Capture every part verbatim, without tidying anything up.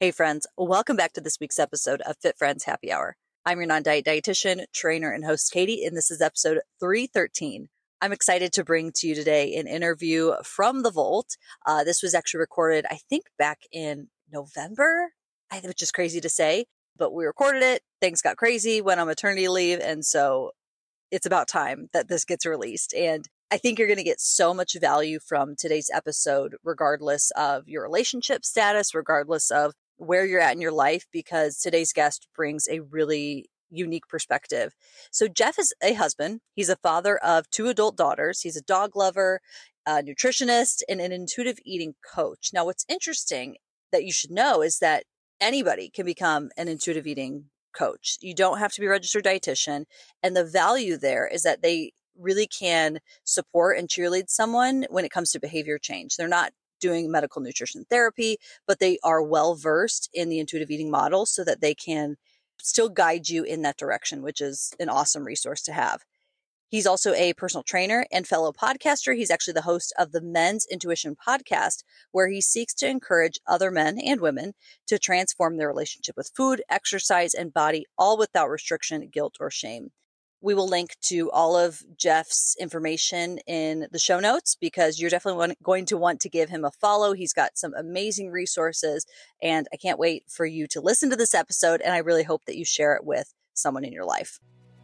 Hey friends, welcome back to this week's episode of Fit Friends Happy Hour. I'm your non-diet dietitian, trainer, and host Katie, and this is episode three thirteen. I'm excited to bring to you today an interview from The Vault. Uh, this was actually recorded, I think, back in November, which is crazy to say, but we recorded it. Things got crazy, went on maternity leave, and so it's about time that this gets released. And I think you're going to get so much value from today's episode, regardless of your relationship status, regardless of where you're at in your life, because today's guest brings a really unique perspective. So Jeff is a husband. He's a father of two adult daughters. He's a dog lover, a nutritionist, and an intuitive eating coach. Now, what's interesting that you should know is that anybody can become an intuitive eating coach. You don't have to be a registered dietitian. And the value there is that they really can support and cheerlead someone when it comes to behavior change. They're not doing medical nutrition therapy, but they are well versed in the intuitive eating model so that they can still guide you in that direction, which is an awesome resource to have. He's also a personal trainer and fellow podcaster. He's actually the host of the Men's Intuition podcast, where he seeks to encourage other men and women to transform their relationship with food, exercise, and body, all without restriction, guilt, or shame. We will link to all of Jeff's information in the show notes because you're definitely want, going to want to give him a follow. He's got some amazing resources, and I can't wait for you to listen to this episode, and I really hope that you share it with someone in your life.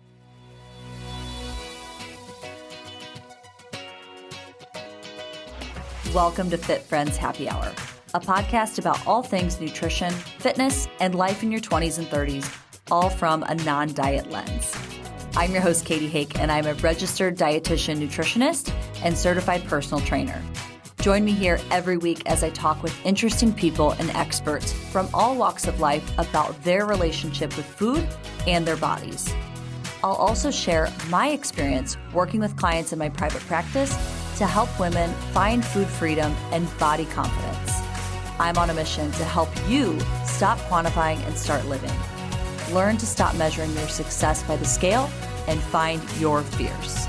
Welcome to Fit Friends Happy Hour, a podcast about all things nutrition, fitness, and life in your twenties and thirties, all from a non-diet lens. I'm your host, Katie Hake, and I'm a registered dietitian nutritionist and certified personal trainer. Join me here every week as I talk with interesting people and experts from all walks of life about their relationship with food and their bodies. I'll also share my experience working with clients in my private practice to help women find food freedom and body confidence. I'm on a mission to help you stop quantifying and start living. Learn to stop measuring your success by the scale and find your fears.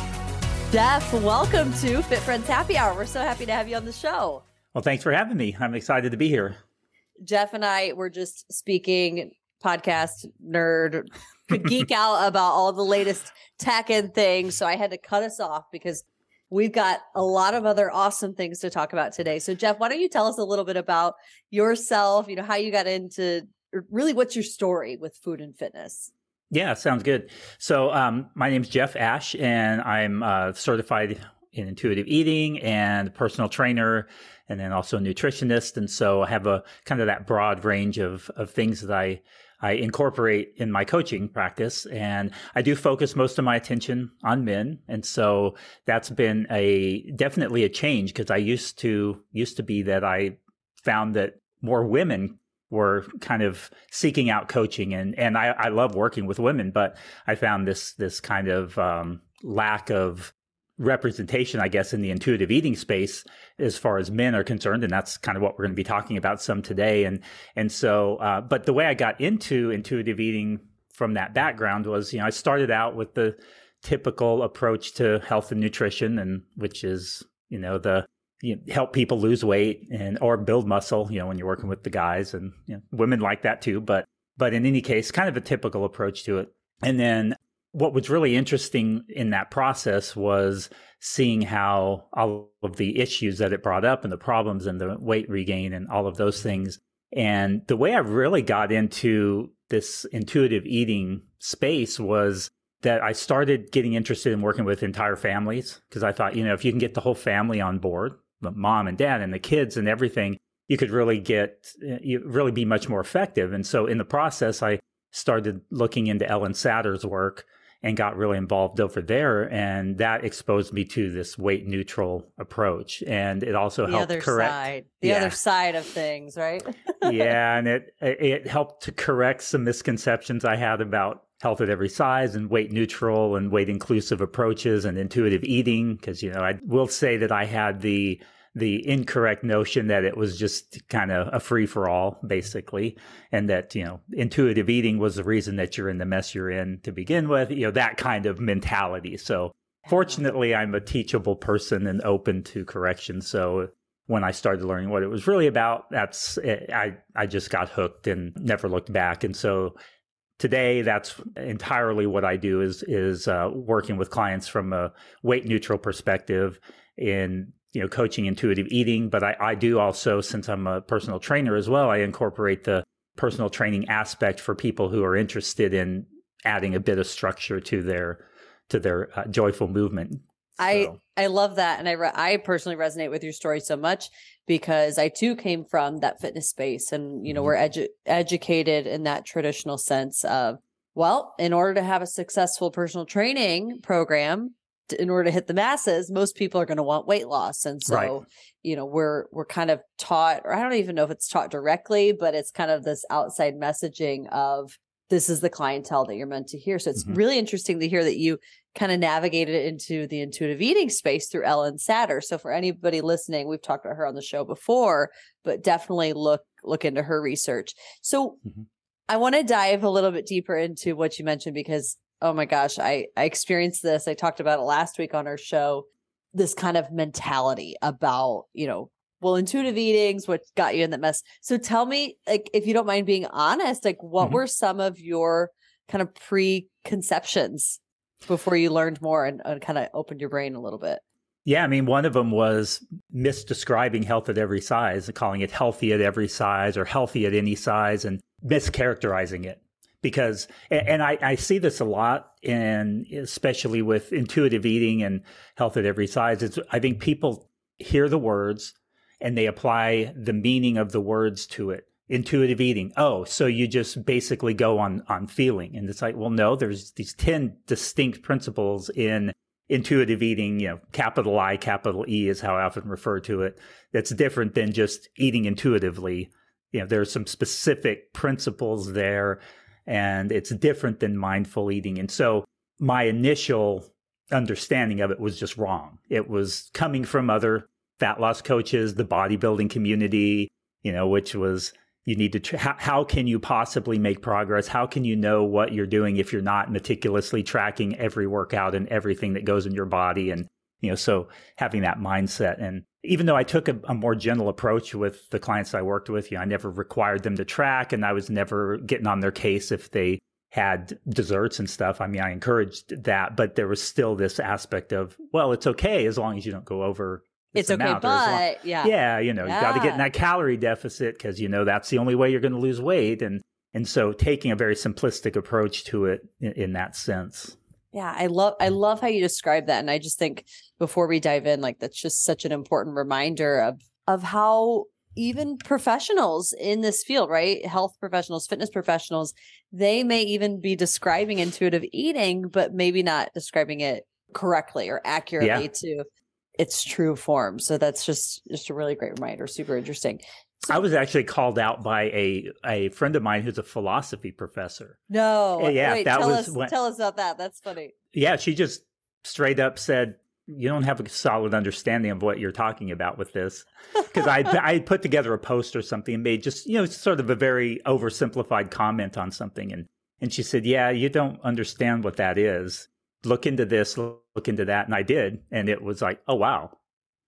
Jeff, welcome to Fit Friends Happy Hour. We're so happy to have you on the show. Well, thanks for having me. I'm excited to be here. Jeff and I were just speaking, podcast nerd, could geek out about all the latest tech and things. So I had to cut us off because we've got a lot of other awesome things to talk about today. So Jeff, why don't you tell us a little bit about yourself, you know, how you got into, really what's your story with food and fitness? Yeah, sounds good. So um, my name's Jeff Ash, and I'm uh, certified in intuitive eating and personal trainer, and then also a nutritionist. And so I have a kind of that broad range of of things that I I incorporate in my coaching practice. And I do focus most of my attention on men. And so that's been a definitely a change because I used to used to be that I found that more women were kind of seeking out coaching, and and I, I love working with women, but I found this this kind of um, lack of representation, I guess, in the intuitive eating space as far as men are concerned, and that's kind of what we're going to be talking about some today. And and so, uh, but the way I got into intuitive eating from that background was, you know, I started out with the typical approach to health and nutrition, and which is, you know, the you know, help people lose weight and or build muscle, you know, when you're working with the guys, and you know, women like that too. But but in any case, kind of a typical approach to it. And then what was really interesting in that process was seeing how all of the issues that it brought up and the problems and the weight regain and all of those things. And the way I really got into this intuitive eating space was that I started getting interested in working with entire families, because I thought, you know, if you can get the whole family on board, the mom and dad and the kids and everything, you could really get, you really be much more effective. And so in the process, I started looking into Ellen Satter's work and got really involved over there. And that exposed me to this weight neutral approach. And it also the helped other correct side, the yeah. other side of things, right? yeah. And it, it helped to correct some misconceptions I had about health at every size and weight neutral and weight inclusive approaches and intuitive eating. Because, you know, I will say that I had the the incorrect notion that it was just kind of a free for all, basically, and that, you know, intuitive eating was the reason that you're in the mess you're in to begin with, you know, that kind of mentality. So fortunately, I'm a teachable person and open to correction. So when I started learning what it was really about, that's I I just got hooked and never looked back. And so today, that's entirely what I do is is uh, working with clients from a weight neutral perspective in you know coaching intuitive eating. But I, I do also, since I'm a personal trainer as well, I incorporate the personal training aspect for people who are interested in adding a bit of structure to their to their uh, joyful movement. I, So. I love that. And I, re- I personally resonate with your story so much because I too came from that fitness space and, you know, Mm-hmm. we're edu- educated in that traditional sense of, well, in order to have a successful personal training program, t- in order to hit the masses, most people are going to want weight loss. And so, Right. you know, we're, we're kind of taught, or I don't even know if it's taught directly, but it's kind of this outside messaging of this is the clientele that you're meant to hear. So it's Mhm. really interesting to hear that you kind of navigated into the intuitive eating space through Ellen Satter. So for anybody listening, we've talked about her on the show before, but definitely look look into her research. So Mhm. I want to dive a little bit deeper into what you mentioned because, oh my gosh, I, I experienced this. I talked about it last week on our show, this kind of mentality about, you know, well, intuitive eating's what got you in that mess. So tell me, like, if you don't mind being honest, like what Mhm. were some of your kind of preconceptions before you learned more and, and kind of opened your brain a little bit? Yeah, I mean, one of them was misdescribing health at every size, calling it healthy at every size or healthy at any size, and mischaracterizing it. Because, and I, I see this a lot, in especially with intuitive eating and health at every size. It's, I think people hear the words and they apply the meaning of the words to it. Intuitive eating. Oh, so you just basically go on on feeling. And it's like, well, no, there's these ten distinct principles in intuitive eating, you know, capital I, capital E is how I often refer to it. That's different than just eating intuitively. You know, there's some specific principles there, and it's different than mindful eating. And so my initial understanding of it was just wrong. It was coming from other fat loss coaches, the bodybuilding community, you know, which was, you need to, tra- how, how can you possibly make progress? How can you know what you're doing if you're not meticulously tracking every workout and everything that goes in your body? And, you know, so having that mindset. And even though I took a, a more gentle approach with the clients I worked with, you know, I never required them to track, and I was never getting on their case if they had desserts and stuff. I mean, I encouraged that, but there was still this aspect of, well, it's okay as long as you don't go over It's okay, amount, or as long- but yeah. yeah, you know, you got to get in Yeah. that calorie deficit because, you know, that's the only way you're going to lose weight. And and so taking a very simplistic approach to it in, in that sense. Yeah, I love I love how you describe that. And I just think before we dive in, like that's just such an important reminder of of how even professionals in this field, right? Health professionals, fitness professionals, they may even be describing intuitive eating, but maybe not describing it correctly or accurately Yeah. to its true form. So that's just just a really great reminder. Super interesting. So, I was actually called out by a a friend of mine who's a philosophy professor. no, Yeah, wait, that tell was us when- tell us about that. That's funny. Yeah, she just straight up said, you don't have a solid understanding of what you're talking about with this. Because I I put together a post or something and made just, you know, sort of a very oversimplified comment on something. And, and she said, yeah, you don't understand what that is. Look into this, look into that. And I did. And it was like, oh, wow.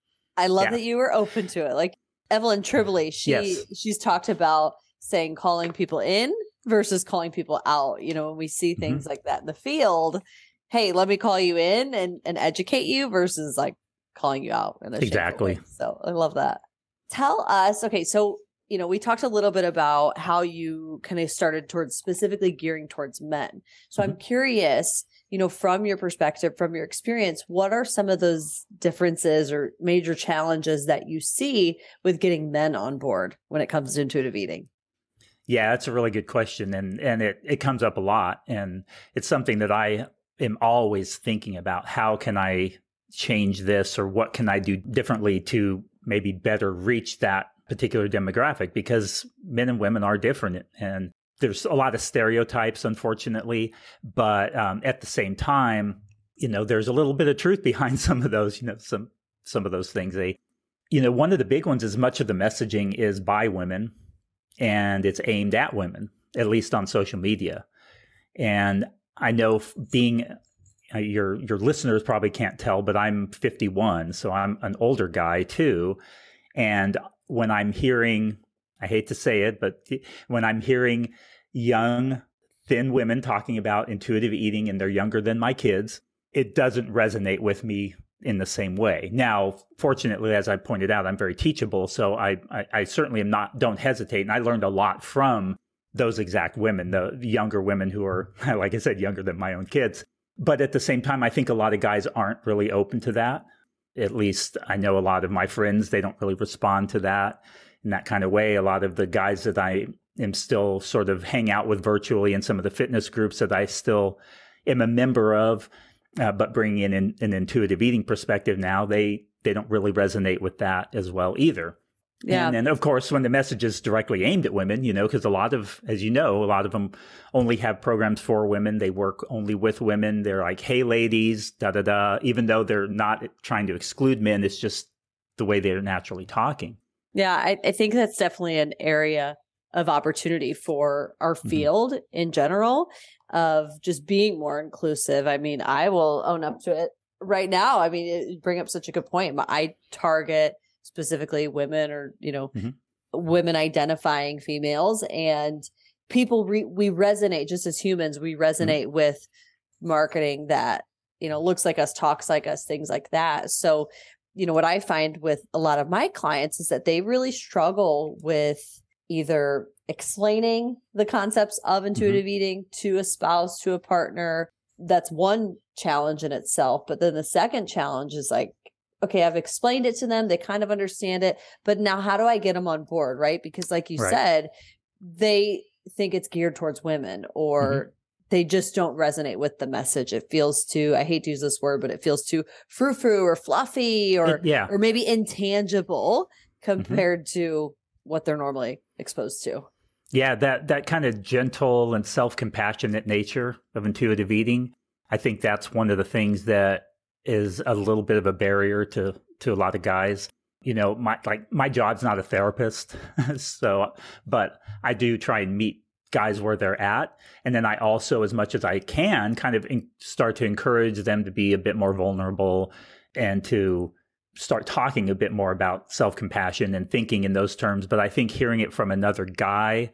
I love Yeah. that you were open to it. Like Evelyn Tribole, she Yes. she's talked about saying calling people in versus calling people out. You know, when we see Mm-hmm. things like that in the field, hey, let me call you in and, and educate you versus like calling you out in a shameful Exactly. way. So I love that. Tell us, okay, so you know, we talked a little bit about how you kind of started towards specifically gearing towards men. So I'm curious, you know, from your perspective, from your experience, what are some of those differences or major challenges that you see with getting men on board when it comes to intuitive eating? Yeah, that's a really good question. And and it, it comes up a lot. And it's something that I am always thinking about. How can I change this, or what can I do differently to maybe better reach that particular demographic? Because men and women are different. And there's a lot of stereotypes, unfortunately. But um, at the same time, you know, there's a little bit of truth behind some of those, you know, some some of those things. They, you know, one of the big ones is much of the messaging is by women, and it's aimed at women, at least on social media. And I know being uh, your your listeners probably can't tell, but I'm fifty-one, so I'm an older guy too. And when I'm hearing, I hate to say it, but when I'm hearing young, thin women talking about intuitive eating and they're younger than my kids, it doesn't resonate with me in the same way. Now, fortunately, as I pointed out, I'm very teachable. So I, I, I certainly am not, don't hesitate. And I learned a lot from those exact women, the, the younger women who are, like I said, younger than my own kids. But at the same time, I think a lot of guys aren't really open to that. At least I know a lot of my friends, they don't really respond to that in that kind of way. A lot of the guys that I am still sort of hang out with virtually in some of the fitness groups that I still am a member of, uh, but bringing in an, an intuitive eating perspective now, they they don't really resonate with that as well either. Yeah. And then, of course, when the message is directly aimed at women, you know, because a lot of, as you know, a lot of them only have programs for women. They work only with women. They're like, hey, ladies, da, da, da. Even though they're not trying to exclude men, it's just the way they're naturally talking. Yeah, I, I think that's definitely an area of opportunity for our field mm-hmm. in general, of just being more inclusive. I mean, I will own up to it right now. I mean, it, you bring up such a good point. I target specifically women, or, you know, mm-hmm. women identifying females, and people, re- we resonate just as humans. We resonate mm-hmm. with marketing that, you know, looks like us, talks like us, things like that. So, you know, what I find with a lot of my clients is that they really struggle with either explaining the concepts of intuitive mm-hmm. eating to a spouse, to a partner. That's one challenge in itself. But then the second challenge is like, okay, I've explained it to them. They kind of understand it, but now how do I get them on board? Right. Because like you right. said, they think it's geared towards women, or mm-hmm. they just don't resonate with the message. It feels too, I hate to use this word, but it feels too frou-frou or fluffy, or, it, yeah. or maybe intangible compared mm-hmm. to what they're normally exposed to. Yeah. That, that kind of gentle and self-compassionate nature of intuitive eating. I think that's one of the things that is a little bit of a barrier to, to a lot of guys. You know, my, like my job's not a therapist. so, but I do try and meet guys where they're at. And then I also, as much as I can, kind of in, start to encourage them to be a bit more vulnerable and to start talking a bit more about self-compassion and thinking in those terms. But I think hearing it from another guy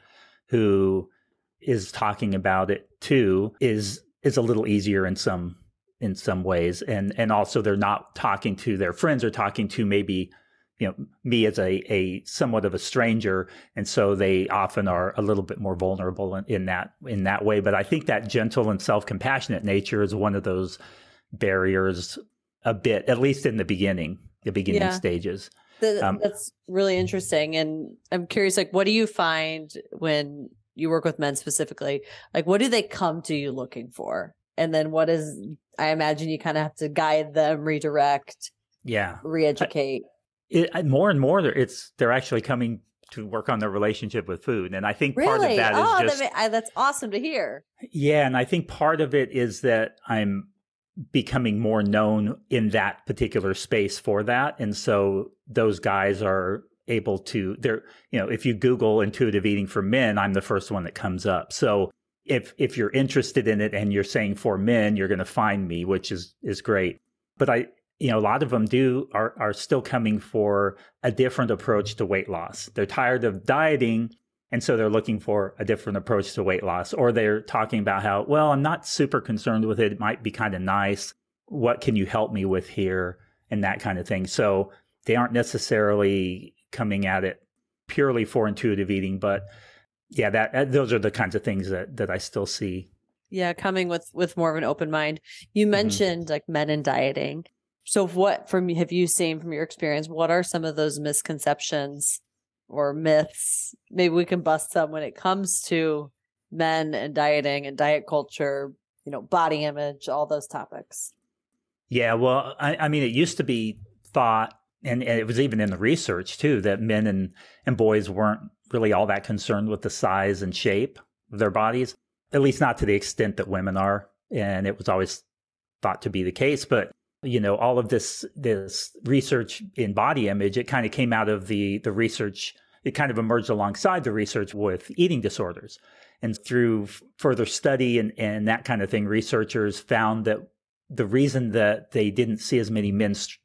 who is talking about it too is is a little easier in some in some ways. And and also they're not talking to their friends, or talking to maybe, you know, me as a, a somewhat of a stranger. And so they often are a little bit more vulnerable in, in that in that way. But I think that gentle and self-compassionate nature is one of those barriers a bit, at least in the beginning, the beginning yeah. stages. The, um, that's really interesting. And I'm curious, like, what do you find when you work with men specifically? Like, what do they come to you looking for? And then what is, I imagine you kind of have to guide them, redirect, yeah, re-educate. It, more and more, it's they're actually coming to work on their relationship with food. And I think really? part of that oh, is just... That, I, that's awesome to hear. Yeah, and I think part of it is that I'm becoming more known in that particular space for that. And so those guys are able to, they're, you know, if you Google intuitive eating for men, I'm the first one that comes up. So if if you're interested in it and you're saying for men, you're going to find me, which is is great. But I, you know, a lot of them do are are still coming for a different approach to weight loss. They're tired of dieting, and so they're looking for a different approach to weight loss. Or they're talking about how, well, I'm not super concerned with it. It might be kind of nice. What can you help me with here? And that kind of thing. So they aren't necessarily coming at it purely for intuitive eating, but yeah, that those are the kinds of things that that I still see. Yeah, coming with with more of an open mind. You mentioned mm-hmm. like men and dieting. So what from have you seen from your experience? What are some of those misconceptions or myths? Maybe we can bust some when it comes to men and dieting and diet culture, you know, body image, all those topics. Yeah, well, I, I mean, it used to be thought, and, and it was even in the research too, that men and, and boys weren't really all that concerned with the size and shape of their bodies, at least not to the extent that women are. And it was always thought to be the case. But, you know, all of this this research in body image, it kind of came out of the the research. It kind of emerged alongside the research with eating disorders. And through f- further study and, and that kind of thing, researchers found that the reason that they didn't see as many men st-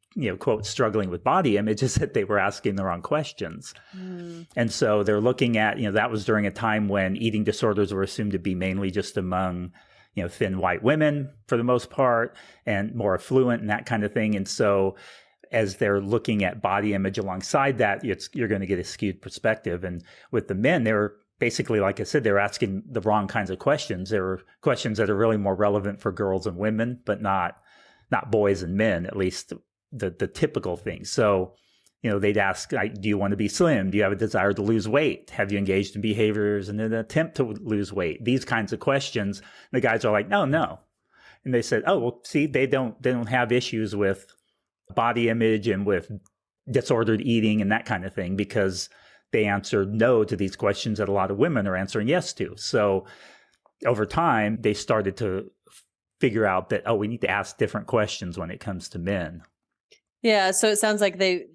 you know, quote, struggling with body image, is that they were asking the wrong questions. Mm. And so they're looking at, you know, that was during a time when eating disorders were assumed to be mainly just among, you know, thin white women for the most part and more affluent and that kind of thing. And so as they're looking at body image alongside that, it's, you're going to get a skewed perspective. And with the men, they were basically, like I said, they're asking the wrong kinds of questions. There were questions that are really more relevant for girls and women, but not not boys and men, at least the the typical things. So, you know, they'd ask, like, do you want to be slim? Do you have a desire to lose weight? Have you engaged in behaviors in an attempt to lose weight? These kinds of questions. The guys are like, no, no. And they said, oh, well, see, they don't they don't have issues with body image and with disordered eating and that kind of thing because they answered no to these questions that a lot of women are answering yes to. So over time, they started to figure out that, oh, we need to ask different questions when it comes to men. Yeah. So it sounds like they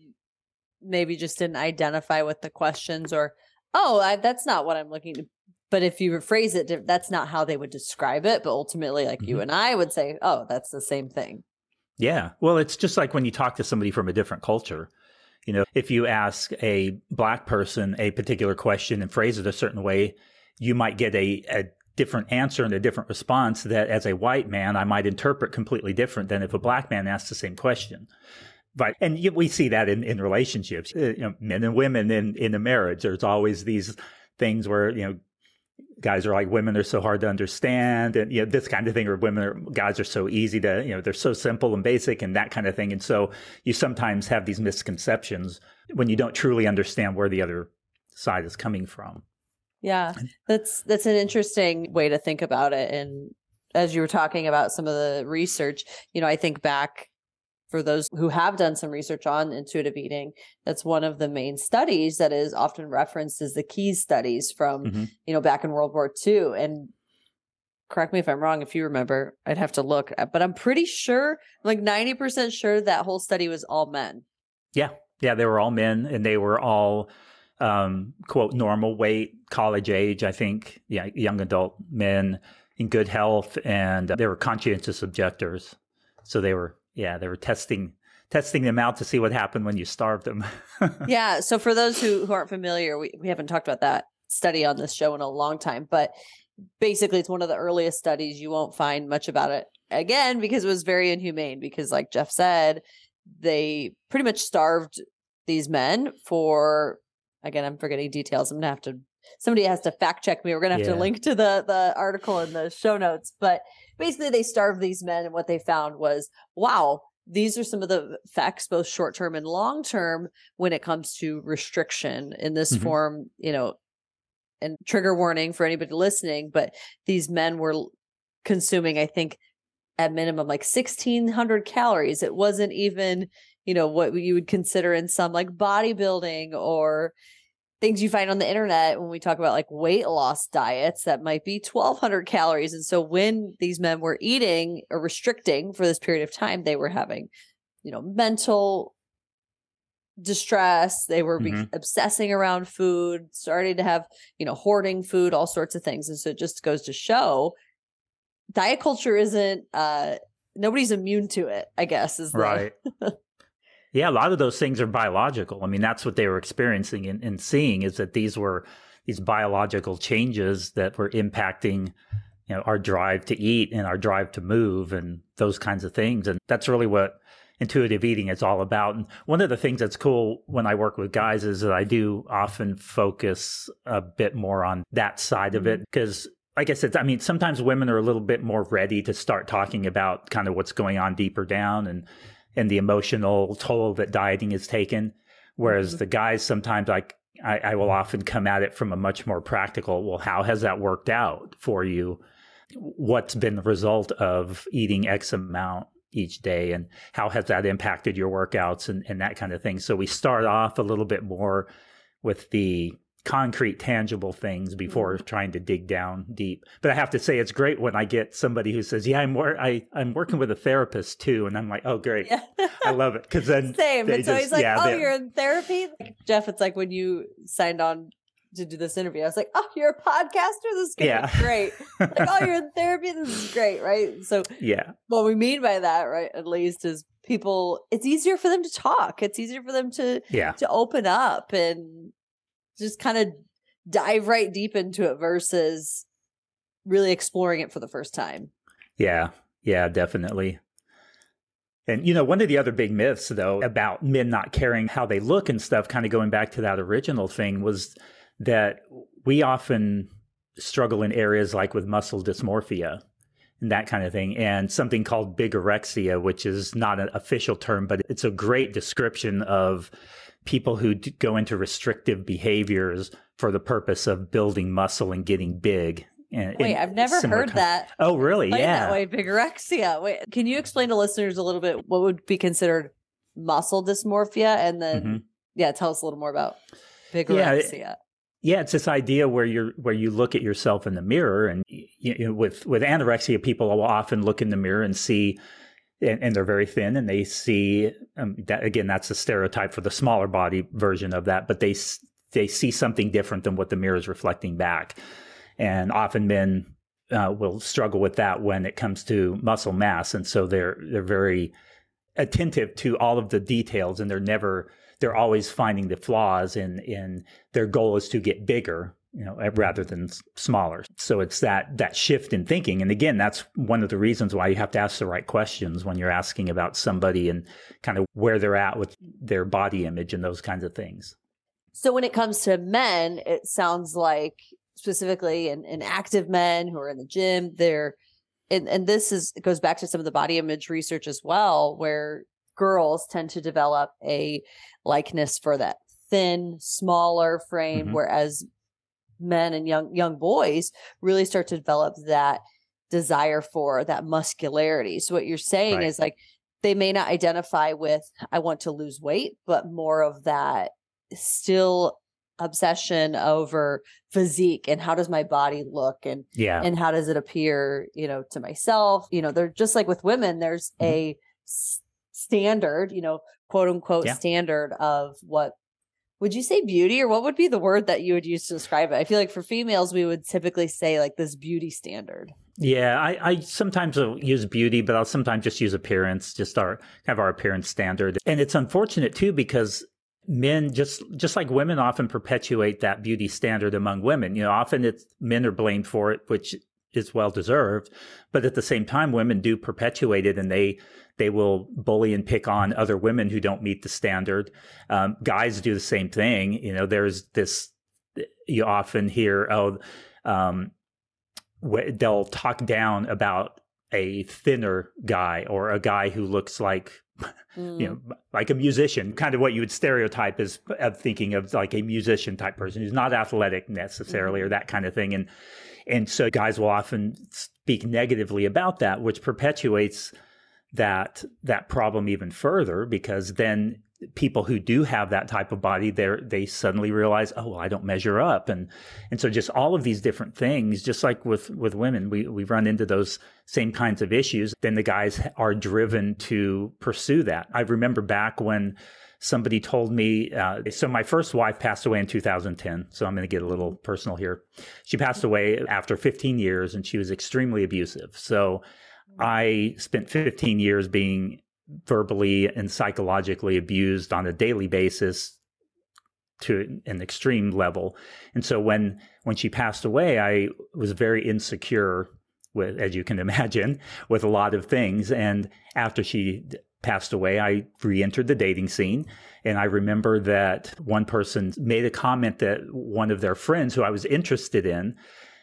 maybe just didn't identify with the questions or, oh, I, that's not what I'm looking to. But if you rephrase it, that's not how they would describe it. But ultimately, like mm-hmm. you and I would say, oh, that's the same thing. Yeah. Well, it's just like when you talk to somebody from a different culture. You know, if you ask a Black person a particular question and phrase it a certain way, you might get a, a different answer and a different response that as a white man, I might interpret completely different than if a Black man asks the same question. But, and we see that in, in relationships, you know, men and women in, in a marriage. There's always these things where, you know, guys are like, women are so hard to understand, and, you know, this kind of thing, or women are, guys are so easy to, you know, they're so simple and basic and that kind of thing. And so you sometimes have these misconceptions when you don't truly understand where the other side is coming from. Yeah, that's, that's an interesting way to think about it. And as you were talking about some of the research, you know, I think back for those who have done some research on intuitive eating, that's one of the main studies that is often referenced as the Keyes studies from, mm-hmm. you know, back in World War Two. And correct me if I'm wrong, if you remember, I'd have to look, but I'm pretty sure, like ninety percent sure that whole study was all men. Yeah. Yeah. They were all men and they were all, um, quote, normal weight, college age, I think. Yeah. Young adult men in good health, and they were conscientious objectors. So they were, yeah, they were testing testing them out to see what happened when you starved them. Yeah. So for those who, who aren't familiar, we, we haven't talked about that study on this show in a long time, but basically it's one of the earliest studies. You won't find much about it again because it was very inhumane, because like Jeff said, they pretty much starved these men for, again, I'm forgetting details. I'm going to have to, somebody has to fact check me. We're going to have yeah. to link to the, the article in the show notes, but basically they starved these men. And what they found was, wow, these are some of the effects, both short-term and long-term, when it comes to restriction in this mm-hmm. form, you know, and trigger warning for anybody listening, but these men were consuming, I think, at minimum, like sixteen hundred calories. It wasn't even, you know, what you would consider in some like bodybuilding or things you find on the internet when we talk about like weight loss diets that might be twelve hundred calories. And so when these men were eating or restricting for this period of time, they were having, you know, mental distress. They were mm-hmm. be- obsessing around food, starting to have, you know, hoarding food, all sorts of things. And so it just goes to show diet culture isn't, uh, nobody's immune to it, I guess, is the- right. Yeah, a lot of those things are biological. I mean, that's what they were experiencing and, and seeing, is that these were these biological changes that were impacting, you know, our drive to eat and our drive to move and those kinds of things. And that's really what intuitive eating is all about. And one of the things that's cool when I work with guys is that I do often focus a bit more on that side of it, because like I said, I mean, sometimes women are a little bit more ready to start talking about kind of what's going on deeper down and and the emotional toll that dieting has taken. Whereas mm-hmm. the guys, sometimes like I, I will often come at it from a much more practical, well, how has that worked out for you? What's been the result of eating X amount each day? And how has that impacted your workouts and, and that kind of thing? So we start off a little bit more with the concrete, tangible things before mm-hmm. trying to dig down deep. But I have to say, it's great when I get somebody who says, yeah, I'm wor- I, I'm working with a therapist too. And I'm like, oh, great. Yeah. I love it. Because then same. It's just, always like, yeah, oh, they, you're in therapy? Jeff, it's like when you signed on to do this interview. I was like, oh, you're a podcaster? This is gonna Yeah. be great. Like, oh, you're in therapy? This is great, right? So Yeah. what we mean by that, right, at least, is people, it's easier for them to talk. It's easier for them to Yeah. to open up and just kind of dive right deep into it versus really exploring it for the first time. Yeah. Yeah, definitely. And, you know, one of the other big myths, though, about men not caring how they look and stuff, kind of going back to that original thing, was that we often struggle in areas like with muscle dysmorphia and that kind of thing, and something called bigorexia, which is not an official term, but it's a great description of people who d- go into restrictive behaviors for the purpose of building muscle and getting big. And, Wait, and I've never similar heard kind- that. Oh, really? Explain Yeah. that way, bigorexia. Wait, can you explain to listeners a little bit what would be considered muscle dysmorphia, and then Mhm. yeah, tell us a little more about bigorexia. Yeah, it's this idea where you're where you look at yourself in the mirror, and you know, with with anorexia, people will often look in the mirror and see, and, and they're very thin, and they see um, that again. That's a stereotype for the smaller body version of that, but they they see something different than what the mirror is reflecting back, and often men uh, will struggle with that when it comes to muscle mass, and so they're they're very attentive to all of the details, and they're never. They're always finding the flaws, in in their goal is to get bigger, you know, rather than smaller. So it's that that shift in thinking. And again, that's one of the reasons why you have to ask the right questions when you're asking about somebody and kind of where they're at with their body image and those kinds of things. So when it comes to men, it sounds like specifically in, in active men who are in the gym, they're and, and this is it goes back to some of the body image research as well, where girls tend to develop a likeness for that thin, smaller frame, Mhm. whereas men and young young boys really start to develop that desire for that muscularity. So what you're saying Right. is like they may not identify with I want to lose weight, but more of that still obsession over physique and how does my body look and Yeah. and how does it appear, you know, to myself. You know, they're just like with women, there's Mhm. a s- standard, you know, quote unquote Yeah. standard of what would you say beauty, or what would be the word that you would use to describe it? I feel like for females, we would typically say like this beauty standard. Yeah, I, I sometimes will use beauty, but I'll sometimes just use appearance, just our kind of our appearance standard. And it's unfortunate too, because men, just just like women, often perpetuate that beauty standard among women. You know, often it's men are blamed for it, which is well deserved. But at the same time, women do perpetuate it, and they they will bully and pick on other women who don't meet the standard. Um, guys do the same thing. You know, there's this. You often hear, oh. Um, they'll talk down about a thinner guy or a guy who looks like, Mm. you know, like a musician, kind of what you would stereotype as of thinking of like a musician type person who's not athletic necessarily Mhm. or that kind of thing. And, and so guys will often speak negatively about that, which perpetuates that, that problem even further, because then people who do have that type of body, they they suddenly realize, oh, well, I don't measure up. And and so just all of these different things, just like with, with women, we, we run into those same kinds of issues. Then the guys are driven to pursue that. I remember back when somebody told me, uh, so my first wife passed away in two thousand ten. So I'm going to get a little personal here. She passed away after fifteen years, and she was extremely abusive. So I spent fifteen years being verbally and psychologically abused on a daily basis to an extreme level. And so when when she passed away, I was very insecure with, as you can imagine, with a lot of things. And after she passed away, I re-entered the dating scene. And I remember that one person made a comment that one of their friends who I was interested in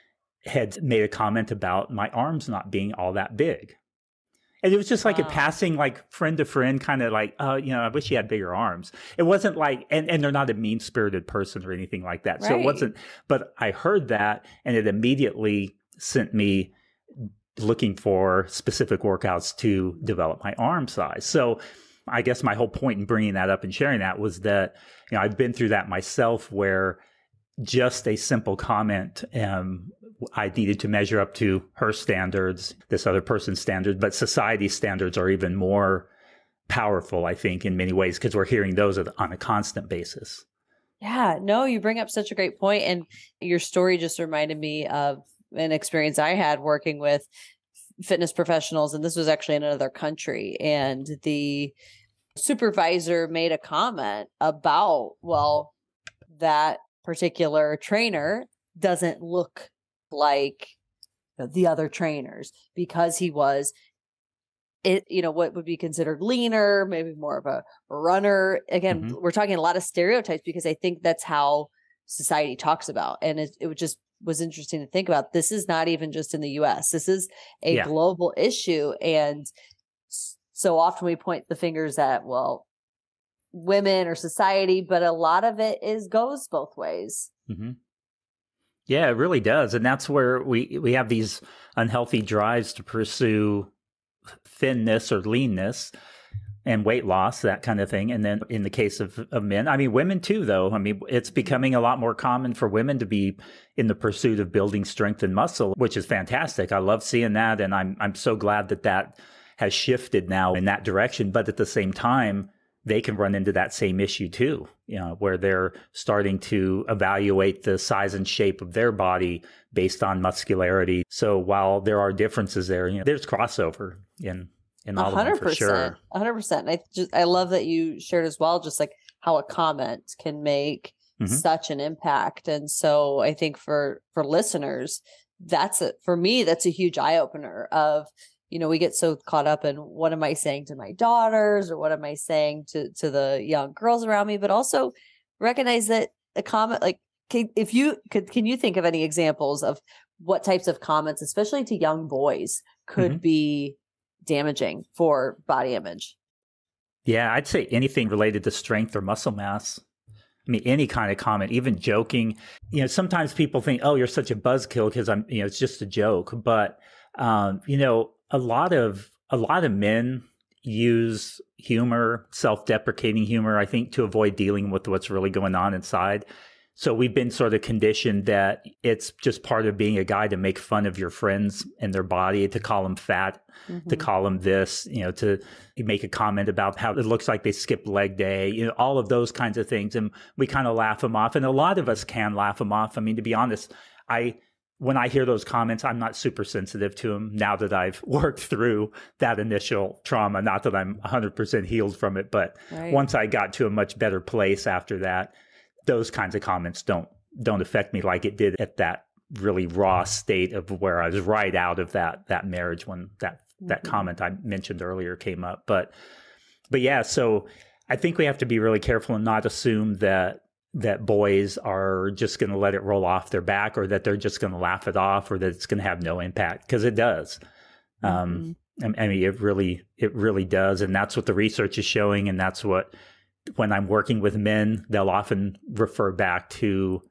had made a comment about my arms not being all that big. And it was just like Wow. a passing, like friend to friend, kind of like, oh, you know, I wish he had bigger arms. It wasn't like, and, and they're not a mean spirited person or anything like that. So Right. it wasn't, but I heard that, and it immediately sent me looking for specific workouts to develop my arm size. So I guess my whole point in bringing that up and sharing that was that, you know, I've been through that myself, where just a simple comment, um, I needed to measure up to her standards, this other person's standards, but society's standards are even more powerful, I think, in many ways, because we're hearing those on a constant basis. Yeah, no, you bring up such a great point, and your story just reminded me of an experience I had working with fitness professionals, and this was actually in another country, and the supervisor made a comment about, well, that particular trainer doesn't look like the other trainers because he was it, you know, what would be considered leaner, maybe more of a runner. Again, Mm-hmm. we're talking a lot of stereotypes because I think that's how society talks about. And it, it just was interesting to think about. This is not even just in the U S. This is a Yeah. global issue. And so often we point the fingers at, well, women or society, but a lot of it is goes both ways. Mm-hmm. Yeah, it really does. And that's where we, we have these unhealthy drives to pursue thinness or leanness and weight loss, that kind of thing. And then in the case of, of men, I mean, women too, though. I mean, it's becoming a lot more common for women to be in the pursuit of building strength and muscle, which is fantastic. I love seeing that. And I'm, I'm so glad that that has shifted now in that direction. But at the same time, they can run into that same issue too, you know, where they're starting to evaluate the size and shape of their body based on muscularity. So while there are differences there, you know, there's crossover in in all of them for sure. one hundred percent. I just I love that you shared as well, just like how a comment can make mm-hmm. such an impact. And so I think for for listeners, that's it for me. That's a huge eye opener of, you know, we get so caught up in what am I saying to my daughters or what am I saying to, to the young girls around me, but also recognize that a comment, like can, if you could, can you think of any examples of what types of comments, especially to young boys, could mm-hmm. be damaging for body image? Yeah, I'd say anything related to strength or muscle mass. I mean, any kind of comment, even joking. You know, sometimes people think, oh, you're such a buzzkill because I'm, you know, it's just a joke. But, um, you know, a lot of a lot of men use humor, self-deprecating humor, I think, to avoid dealing with what's really going on inside. So we've been sort of conditioned that it's just part of being a guy to make fun of your friends and their body, to call them fat, mm-hmm. to call them this, you know, to make a comment about how it looks like they skipped leg day, you know, all of those kinds of things. And we kind of laugh them off. And a lot of us can laugh them off. I mean, to be honest, I... when I hear those comments, I'm not super sensitive to them now that I've worked through that initial trauma. Not that I'm one hundred percent healed from it, but right. once I got to a much better place after that, those kinds of comments don't don't affect me like it did at that really raw state of where I was right out of that that marriage when that mm-hmm. that comment I mentioned earlier came up. But but yeah, so I think we have to be really careful and not assume that that boys are just going to let it roll off their back, or that they're just going to laugh it off, or that it's going to have no impact, because it does. Mm-hmm. Um, I mean, it really, it really does. And that's what the research is showing. And that's what, when I'm working with men, they'll often refer back to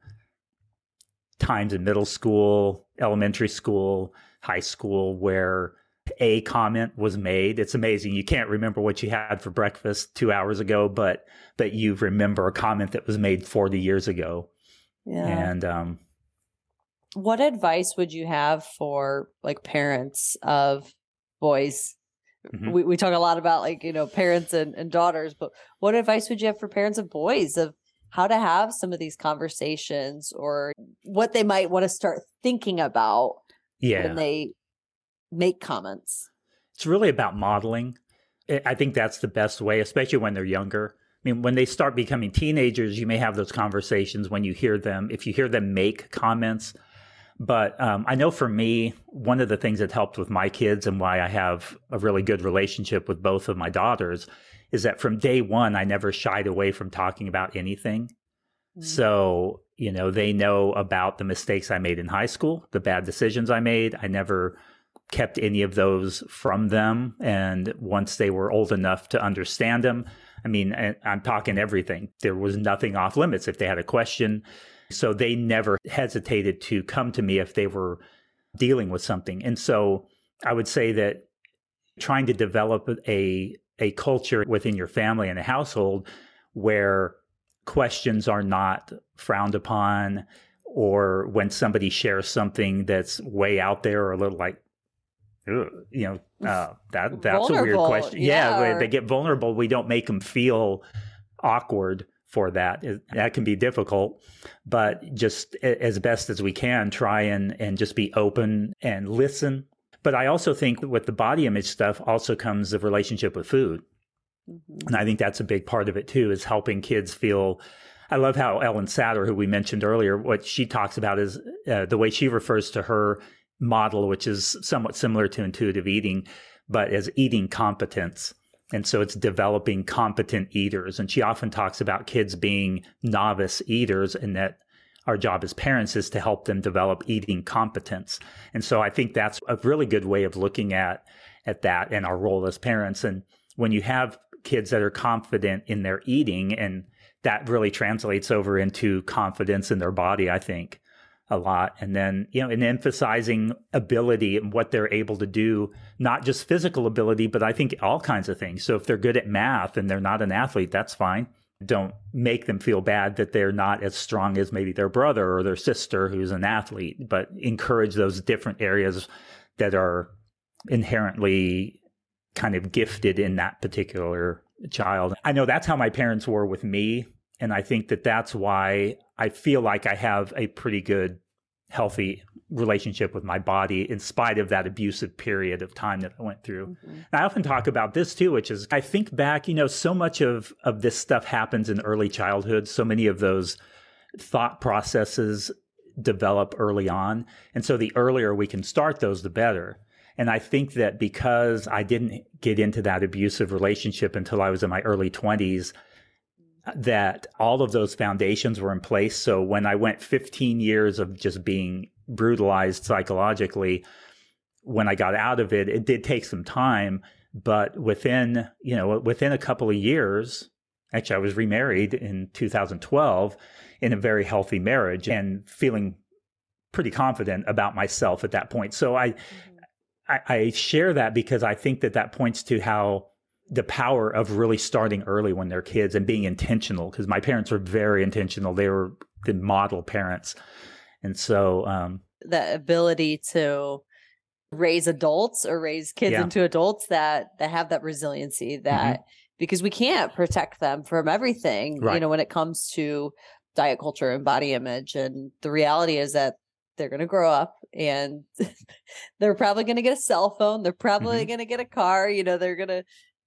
times in middle school, elementary school, high school, where a comment was made. It's amazing. You can't remember what you had for breakfast two hours ago, but but you remember a comment that was made forty years ago. Yeah. And um, what advice would you have for like parents of boys? Mm-hmm. We we talk a lot about like, you know, parents and, and daughters, but what advice would you have for parents of boys of how to have some of these conversations, or what they might want to start thinking about yeah. when they make comments? It's really about modeling. I think that's the best way, especially when they're younger. I mean, when they start becoming teenagers, you may have those conversations when you hear them, if you hear them make comments. But um, I know for me, one of the things that helped with my kids and why I have a really good relationship with both of my daughters is that from day one, I never shied away from talking about anything. Mm-hmm. So, you know, they know about the mistakes I made in high school, the bad decisions I made. I never kept any of those from them. And once they were old enough to understand them, I mean, I'm talking everything. There was nothing off limits if they had a question. So they never hesitated to come to me if they were dealing with something. And so I would say that trying to develop a a culture within your family and a household where questions are not frowned upon, or when somebody shares something that's way out there or a little like, you know, uh, that that's vulnerable. A weird question. Yeah, yeah, they get vulnerable. We don't make them feel awkward for that. That can be difficult, but just as best as we can, try and, and just be open and listen. But I also think with the body image stuff also comes the relationship with food. Mm-hmm. And I think that's a big part of it too, is helping kids feel. I love how Ellen Satter, who we mentioned earlier, what she talks about is uh, the way she refers to her model, which is somewhat similar to intuitive eating, but as eating competence. And so it's developing competent eaters. And she often talks about kids being novice eaters, and that our job as parents is to help them develop eating competence. And so I think that's a really good way of looking at, at that and our role as parents. And when you have kids that are confident in their eating, and that really translates over into confidence in their body, I think, a lot. And then, you know, in emphasizing ability and what they're able to do, not just physical ability, but I think all kinds of things. So if they're good at math and they're not an athlete, that's fine. Don't make them feel bad that they're not as strong as maybe their brother or their sister who's an athlete, but encourage those different areas that are inherently kind of gifted in that particular child. I know that's how my parents were with me. And I think that that's why I feel like I have a pretty good, healthy relationship with my body in spite of that abusive period of time that I went through. Mm-hmm. And I often talk about this too, which is I think back, you know, so much of, of this stuff happens in early childhood. So many of those thought processes develop early on. And so the earlier we can start those, the better. And I think that because I didn't get into that abusive relationship until I was in my early twenties, that all of those foundations were in place. So when I went fifteen years of just being brutalized psychologically, when I got out of it, it did take some time, but within, you know, within a couple of years, actually I was remarried in two thousand twelve in a very healthy marriage and feeling pretty confident about myself at that point. So I, mm-hmm. I, I share that because I think that that points to how the power of really starting early when they're kids and being intentional, because my parents were very intentional. They were the model parents. And so um, the ability to raise adults or raise kids yeah. into adults that, that have that resiliency that, mm-hmm. because we can't protect them from everything, right. you know, when it comes to diet culture and body image. And the reality is that they're going to grow up and they're probably going to get a cell phone. They're probably mm-hmm. going to get a car, you know, they're going to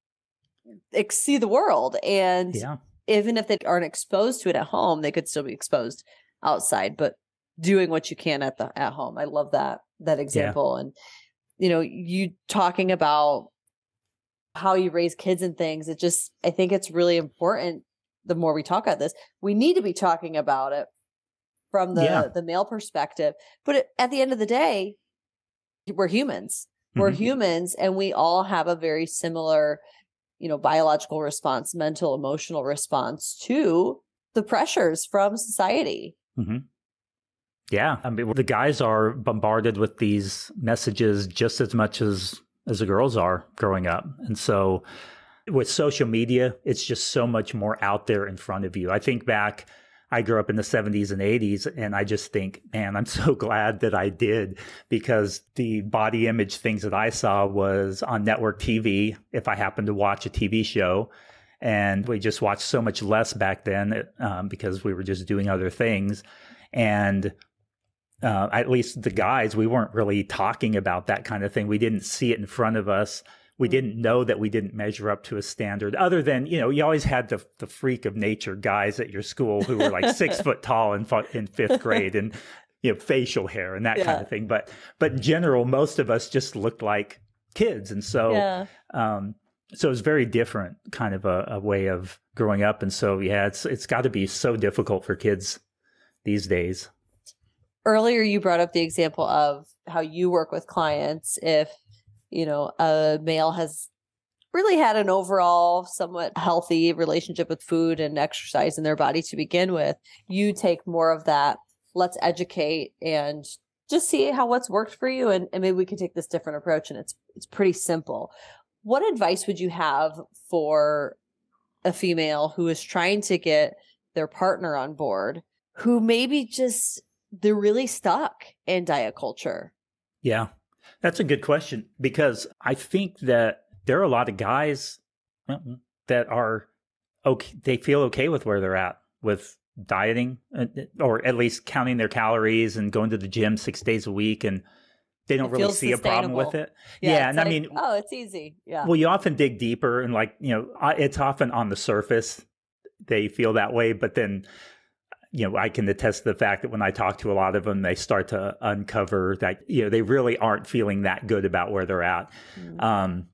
see the world. And yeah. even if they aren't exposed to it at home, they could still be exposed outside, but doing what you can at the, at home. I love that, that example. Yeah. And, you know, you talking about how you raise kids and things, it just, I think it's really important. The more we talk about this, we need to be talking about it from the, yeah. the male perspective, but it, at the end of the day, we're humans, we're mm-hmm. humans, and we all have a very similar, you know, biological response, mental, emotional response to the pressures from society. Mm-hmm. Yeah. I mean, the guys are bombarded with these messages just as much as, as the girls are growing up. And so with social media, it's just so much more out there in front of you. I think back, I grew up in the seventies and eighties, and I just think, man, I'm so glad that I did, because the body image things that I saw was on network T V, if I happened to watch a T V show. And we just watched so much less back then um, because we were just doing other things. And uh, at least the guys, we weren't really talking about that kind of thing. We didn't see it in front of us. We didn't know that we didn't measure up to a standard, other than, you know, you always had the the freak of nature guys at your school who were like six foot tall in, in fifth grade and, you know, facial hair and that yeah. kind of thing. But but in general, most of us just looked like kids. And so yeah. um, so it's very different kind of a, a way of growing up. And so, yeah, it's it's got to be so difficult for kids these days. Earlier, you brought up the example of how you work with clients if, you know, a male has really had an overall somewhat healthy relationship with food and exercise in their body to begin with. You take more of that, let's educate and just see how what's worked for you. And, and maybe we can take this different approach. And it's it's pretty simple. What advice would you have for a female who is trying to get their partner on board, who maybe just, they're really stuck in diet culture? Yeah. That's a good question, because I think that there are a lot of guys that are okay, they feel okay with where they're at with dieting, or at least counting their calories and going to the gym six days a week, and they don't It really feels see a problem with sustainable. it. Yeah, Yeah, it's and I like, mean, oh, it's easy. Yeah. well, you often dig deeper, and like, you know, I- it's often on the surface they feel that way, but then, you know, I can attest to the fact that when I talk to a lot of them, they start to uncover that, you know, they really aren't feeling that good about where they're at. Mm. Um,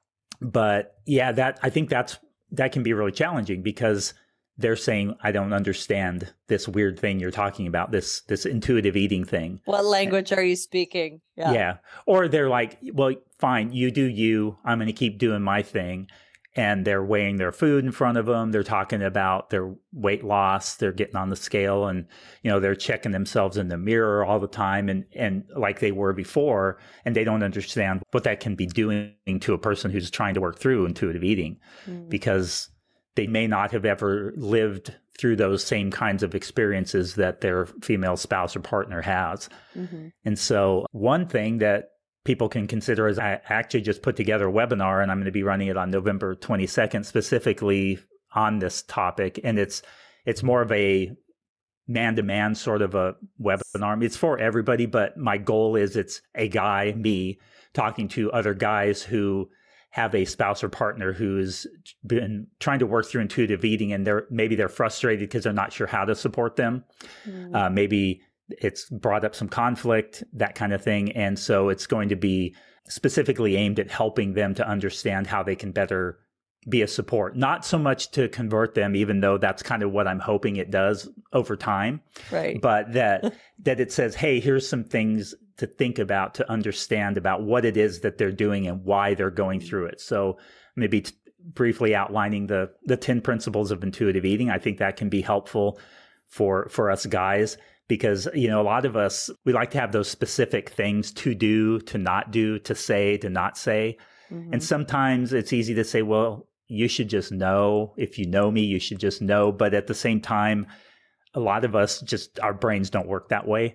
but yeah, that I think that's that can be really challenging, because they're saying, I don't understand this weird thing you're talking about, this this intuitive eating thing. What language are you speaking? Yeah. yeah. Or they're like, well, fine, you do you. I'm going to keep doing my thing. And they're weighing their food in front of them. They're talking about their weight loss. They're getting on the scale, and, you know, they're checking themselves in the mirror all the time, and, and like they were before. And they don't understand what that can be doing to a person who's trying to work through intuitive eating, mm. because they may not have ever lived through those same kinds of experiences that their female spouse or partner has. Mm-hmm. And so one thing that people can consider is, I actually just put together a webinar, and I'm going to be running it on November twenty-second, specifically on this topic. And it's it's more of a man-to-man sort of a webinar. I mean, it's for everybody, but my goal is it's a guy, me, talking to other guys who have a spouse or partner who's been trying to work through intuitive eating, and they're maybe they're frustrated because they're not sure how to support them. Mm. Uh, maybe it's brought up some conflict, that kind of thing. And so it's going to be specifically aimed at helping them to understand how they can better be a support, not so much to convert them, even though that's kind of what I'm hoping it does over time. Right. But that, that it says, hey, here's some things to think about, to understand about what it is that they're doing and why they're going through it. So maybe t- briefly outlining the, the ten principles of intuitive eating. I think that can be helpful for, for us guys. Because, you know, a lot of us, we like to have those specific things to do, to not do, to say, to not say. Mm-hmm. And sometimes it's easy to say, well, you should just know. If you know me, you should just know. But at the same time, a lot of us just, our brains don't work that way.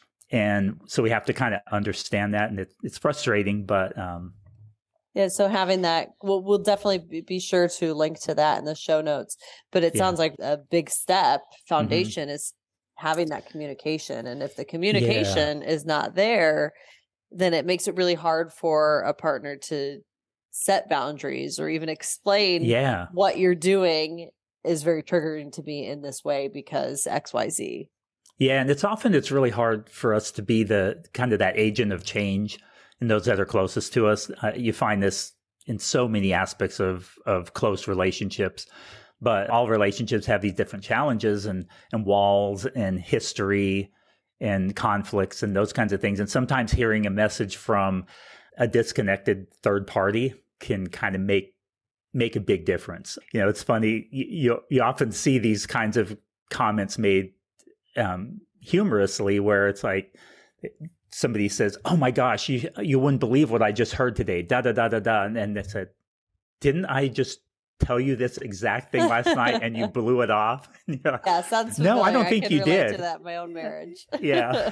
And so we have to kind of understand that. And it, it's frustrating, but... Um, yeah, so having that, we'll, we'll definitely be sure to link to that in the show notes. But it yeah. sounds like a big step, foundation, mm-hmm. is having that communication. And if the communication yeah. is not there, then it makes it really hard for a partner to set boundaries or even explain yeah. what you're doing is very triggering to me in this way because X Y Z. Yeah. And it's often, it's really hard for us to be the kind of that agent of change in those that are closest to us. Uh, you find this in so many aspects of, of close relationships. But all relationships have these different challenges and, and walls and history and conflicts and those kinds of things. And sometimes hearing a message from a disconnected third party can kind of make make a big difference. You know, it's funny. You you often see these kinds of comments made um, humorously, where it's like somebody says, "Oh my gosh, you you wouldn't believe what I just heard today." Da da da da da, and then they said, "Didn't I just tell you this exact thing last night and you blew it off?" Yeah, sounds familiar. No, I don't think I you did. To that in my own marriage. Yeah.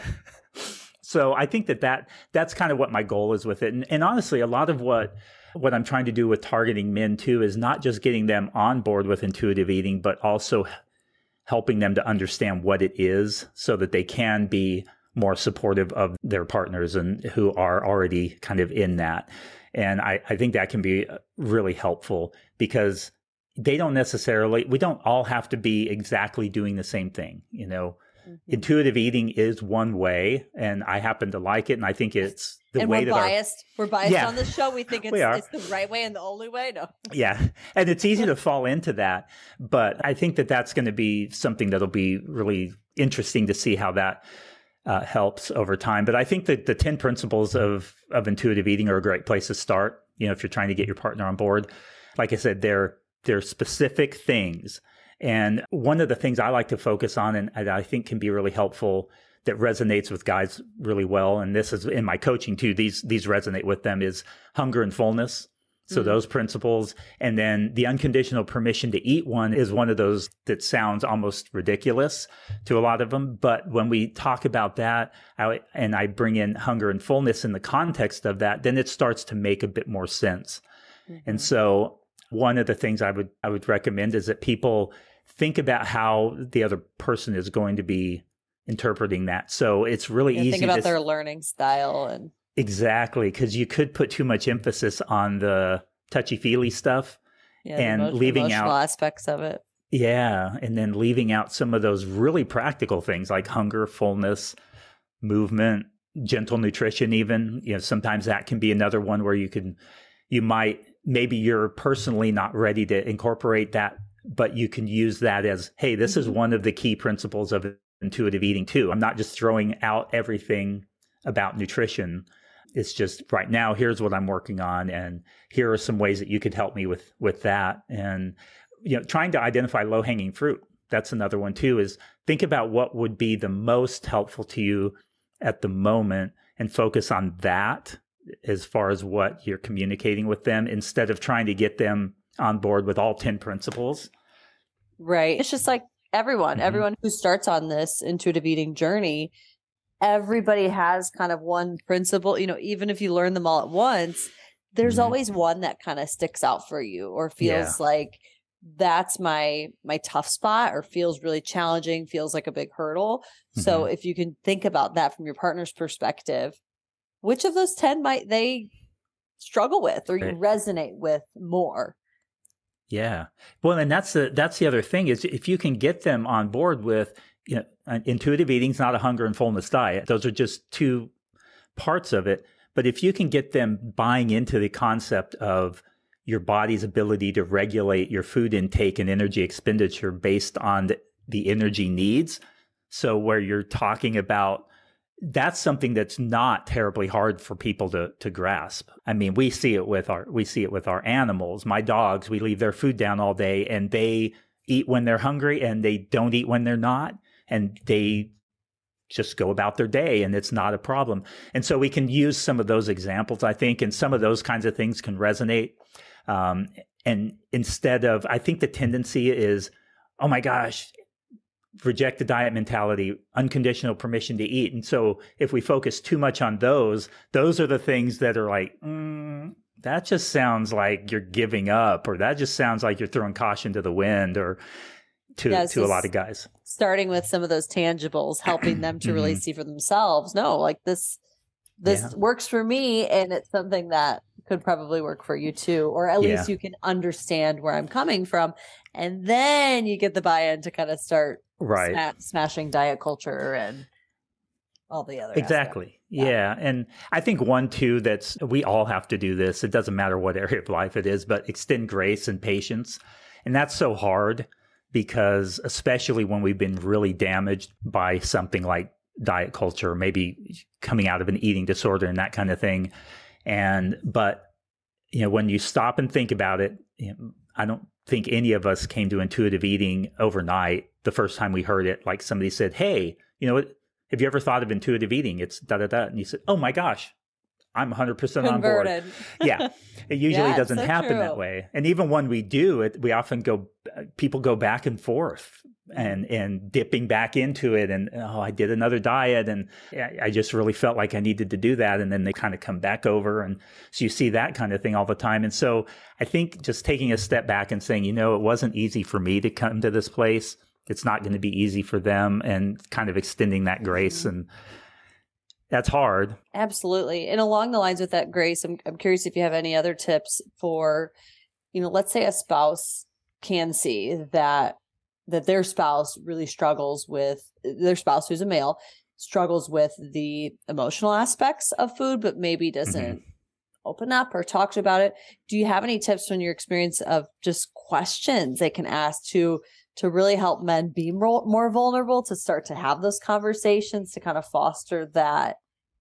So I think that, that that's kind of what my goal is with it. And, and honestly, a lot of what what I'm trying to do with targeting men too is not just getting them on board with intuitive eating, but also helping them to understand what it is so that they can be more supportive of their partners and who are already kind of in that. And I, I think that can be really helpful because they don't necessarily, we don't all have to be exactly doing the same thing. You know, mm-hmm. Intuitive eating is one way, and I happen to like it. And I think it's the and way we're that biased. Our, we're biased yeah. on this show. We think it's, we it's the right way and the only way. No. Yeah. And it's easy to fall into that. But I think that that's going to be something that'll be really interesting to see how that Uh, helps over time. But I think that the ten principles of, of intuitive eating are a great place to start. You know, if you're trying to get your partner on board, like I said, they're, they're specific things. And one of the things I like to focus on, and, and I think can be really helpful, that resonates with guys really well, and this is in my coaching too, these, these resonate with them, is hunger and fullness. So mm-hmm. those principles. And then the unconditional permission to eat one is one of those that sounds almost ridiculous to a lot of them. But when we talk about that, I, and I bring in hunger and fullness in the context of that, then it starts to make a bit more sense. Mm-hmm. And so one of the things I would I would recommend is that people think about how the other person is going to be interpreting that. So it's really Yeah, easy think about to their learning style and exactly, because you could put too much emphasis on the touchy-feely stuff yeah, the and emo- leaving emotional out aspects of it. yeah, and then leaving out some of those really practical things like hunger, fullness, movement, gentle nutrition even. You know, sometimes that can be another one where you can you might maybe you're personally not ready to incorporate that, but you can use that as, hey, this mm-hmm. is one of the key principles of intuitive eating too. I'm not just throwing out everything about nutrition. It's just right now, here's what I'm working on, and here are some ways that you could help me with with that. And you know, trying to identify low-hanging fruit. That's another one too, is think about what would be the most helpful to you at the moment and focus on that as far as what you're communicating with them, instead of trying to get them on board with all ten principles. Right. It's just like everyone, Mm-hmm. everyone who starts on this intuitive eating journey, everybody has kind of one principle, you know, even if you learn them all at once, there's Mm-hmm. always one that kind of sticks out for you or feels Yeah. like that's my my tough spot, or feels really challenging, feels like a big hurdle. So Mm-hmm. if you can think about that from your partner's perspective, which of those ten might they struggle with or you Right. resonate with more? Yeah. Well, and that's the that's the other thing is if you can get them on board with, you know, an intuitive eating is not a hunger and fullness diet. Those are just two parts of it. But if you can get them buying into the concept of your body's ability to regulate your food intake and energy expenditure based on the, the energy needs. So where you're talking about, that's something that's not terribly hard for people to to grasp. I mean, we see it with our we see it with our animals. My dogs, we leave their food down all day and they eat when they're hungry and they don't eat when they're not. And they just go about their day and it's not a problem. And so we can use some of those examples, I think, and some of those kinds of things can resonate. Um, and instead of, I think the tendency is, oh my gosh, reject the diet mentality, unconditional permission to eat. And so if we focus too much on those, those are the things that are like, mm, that just sounds like you're giving up, or that just sounds like you're throwing caution to the wind, or to, Yeah, to so a lot of guys. Starting with some of those tangibles, helping them to really Mhm. see for themselves. No, like this, this Yeah. works for me, and it's something that could probably work for you too, or at least Yeah. you can understand where I'm coming from, and then you get the buy-in to kind of start Right. sma- smashing diet culture and all the other aspects. Exactly. Yeah. Yeah. And I think one, too, that's we all have to do this. It doesn't matter what area of life it is, but extend grace and patience. And that's so hard because especially when we've been really damaged by something like diet culture, or maybe coming out of an eating disorder and that kind of thing. And, but, you know, when you stop and think about it, you know, I don't think any of us came to intuitive eating overnight. The first time we heard it, like somebody said, hey, you know, have you ever thought of intuitive eating? It's da da da. And you said, oh my gosh, I'm one hundred percent on board. Converted. Yeah. It usually Yeah, doesn't so happen that true. way. And even when we do it, we often go, people go back and forth and, and dipping back into it. And, oh, I did another diet and I I just really felt like I needed to do that. And then they kind of come back over. And so you see that kind of thing all the time. And so I think just taking a step back and saying, you know, it wasn't easy for me to come to this place. It's not going to be easy for them, and kind of extending that grace. Mm-hmm. And that's hard. Absolutely. And along the lines with that, Grace, I'm I'm curious if you have any other tips for, you know, let's say a spouse can see that that their spouse really struggles with their spouse who's a male struggles with the emotional aspects of food, but maybe doesn't open up or talk about it. Do you have any tips from your experience of just questions they can ask to to really help men be more, more vulnerable, to start to have those conversations, to kind of foster that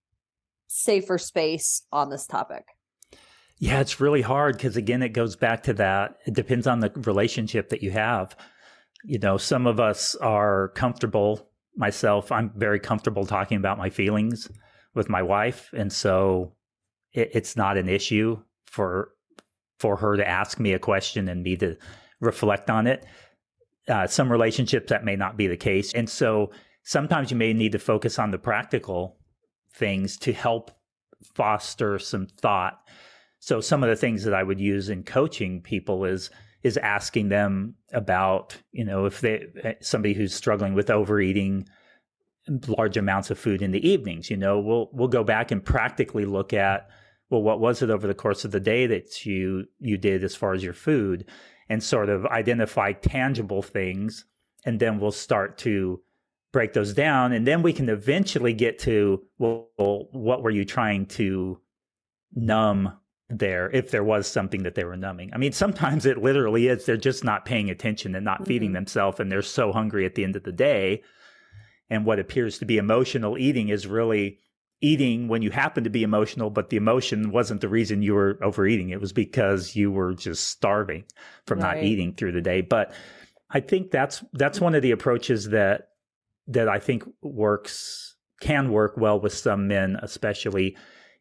safer space on this topic? Yeah, it's really hard because, again, it goes back to that. It depends on the relationship that you have. You know, some of us are comfortable. Myself, I'm very comfortable talking about my feelings with my wife. And so it, it's not an issue for for her to ask me a question and me to reflect on it. Uh, some relationships, that may not be the case. And so sometimes you may need to focus on the practical things to help foster some thought. So some of the things that I would use in coaching people is is asking them about, you know, if they somebody who's struggling with overeating large amounts of food in the evenings, you know, we'll we'll go back and practically look at, well, what was it over the course of the day that you you did as far as your food, and sort of identify tangible things, and then we'll start to break those down, and then we can eventually get to, well, what were you trying to numb there, if there was something that they were numbing. I mean, sometimes it literally is they're just not paying attention and not mm-hmm. feeding themselves, and they're so hungry at the end of the day. And what appears to be emotional eating is really eating when you happen to be emotional, but the emotion wasn't the reason you were overeating. It was because you were just starving from right. not eating through the day. But I think that's that's one of the approaches that that I think works, can work well with some men, especially,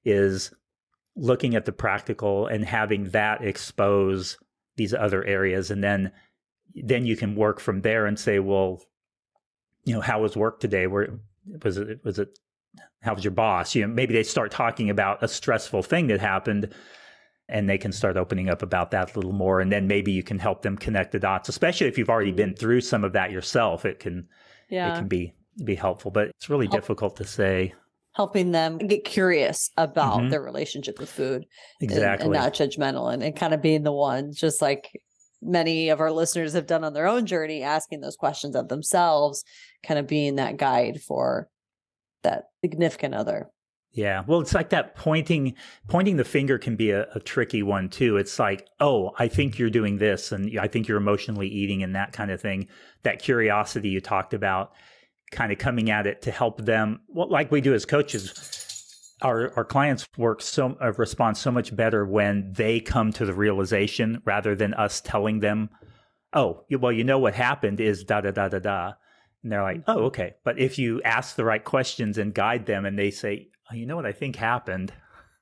is looking at the practical and having that expose these other areas. And then, then you can work from there and say, well, you know, how was work today? Where was it, was it, how was your boss? You know, maybe they start talking about a stressful thing that happened, and they can start opening up about that a little more. And then maybe you can help them connect the dots, especially if you've already been through some of that yourself. It can, yeah. it can be, be helpful, but it's really Help. difficult to say. Helping them get curious about mm-hmm. their relationship with food. Exactly. And, and not judgmental, and, and kind of being the one, just like many of our listeners have done on their own journey, asking those questions of themselves, kind of being that guide for that significant other. Yeah. Well, it's like that pointing, pointing the finger can be a, a tricky one too. It's like, oh, I think you're doing this, and I think you're emotionally eating, and that kind of thing. That curiosity you talked about, kind of coming at it to help them. Well, like we do as coaches, our our clients work so uh, respond so much better when they come to the realization rather than us telling them, oh, well, you know what happened is da da da da da, and they're like, oh, okay. But if you ask the right questions and guide them, and they say, oh, you know what I think happened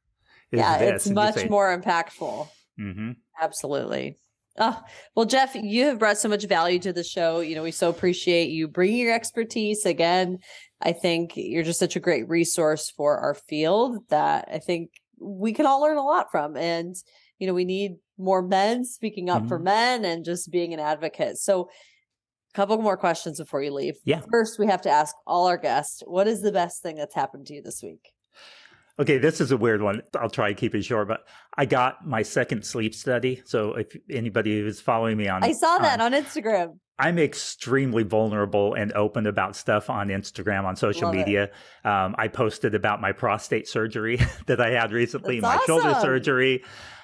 is yeah, this. it's much say, more impactful. Mm-hmm. Absolutely. Oh, well, Jeff, you have brought so much value to the show. You know, we so appreciate you bringing your expertise. Again, I think you're just such a great resource for our field that I think we can all learn a lot from. And, you know, we need more men speaking up mm-hmm. for men and just being an advocate. So a couple more questions before you leave. Yeah. First, we have to ask all our guests, what is the best thing that's happened to you this week? Okay, this is a weird one. I'll try to keep it short, but I got my second sleep study. So if anybody who's following me on... I saw that on, on Instagram. I'm extremely vulnerable and open about stuff on Instagram, on social Love media. Um, I posted about my prostate surgery that I had recently, That's my awesome. shoulder surgery,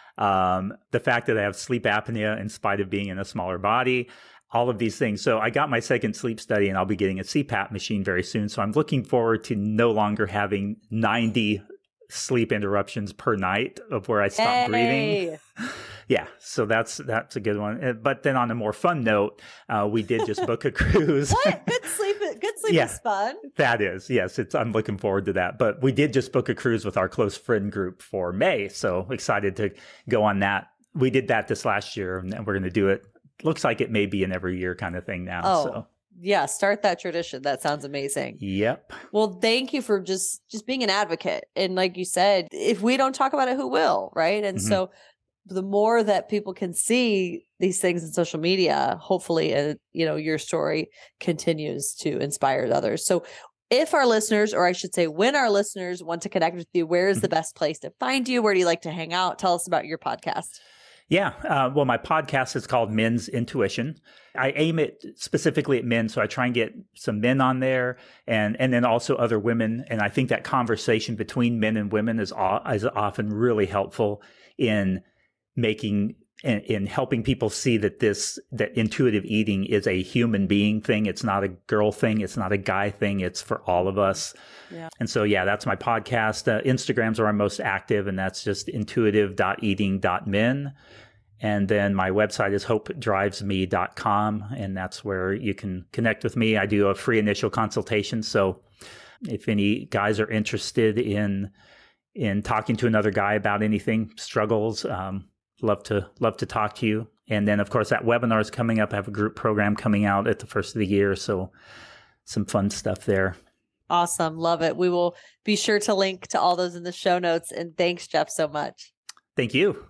um, the fact that I have sleep apnea in spite of being in a smaller body, all of these things. So I got my second sleep study, and I'll be getting a C PAP machine very soon. So I'm looking forward to no longer having ninety sleep interruptions per night of where I stop hey. breathing. Yeah, so that's that's a good one. But then on a more fun note, uh, we did just book a cruise. What? Good sleep, good sleep yeah, is fun. That is, yes. It's I'm looking forward to that. But we did just book a cruise with our close friend group for May, so excited to go on that. We did that this last year, and we're going to do it. Looks like it may be an every year kind of thing now. Oh. So. Yeah, start that tradition. That sounds amazing. Yep. Well, thank you for just just being an advocate. And like you said, if we don't talk about it, who will, right? And mm-hmm. so the more that people can see these things in social media, hopefully, uh, you know, your story continues to inspire others. So if our listeners, or I should say, when our listeners want to connect with you, where is the best place to find you? Where do you like to hang out? Tell us about your podcast. Yeah. Uh, well, my podcast is called Men's Intuition. I aim it specifically at men. So I try and get some men on there, and, and then also other women. And I think that conversation between men and women is, is often really helpful in making, in, in helping people see that this, that intuitive eating is a human being thing. It's not a girl thing. It's not a guy thing. It's for all of us. Yeah. And so, yeah, that's my podcast. Uh, Instagrams are our most active, and that's just intuitive dot eating dot men. And then my website is hope drives me dot com, and that's where you can connect with me. I do a free initial consultation. So if any guys are interested in in talking to another guy about anything, struggles, um, love to love to talk to you. And then, of course, that webinar is coming up. I have a group program coming out at the first of the year. So some fun stuff there. Awesome. Love it. We will be sure to link to all those in the show notes. And thanks, Jeff, so much. Thank you.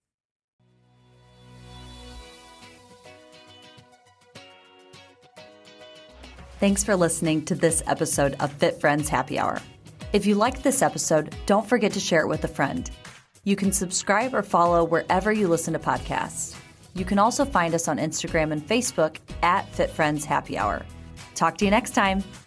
Thanks for listening to this episode of Fit Friends Happy Hour. If you liked this episode, don't forget to share it with a friend. You can subscribe or follow wherever you listen to podcasts. You can also find us on Instagram and Facebook at Fit Friends Happy Hour. Talk to you next time.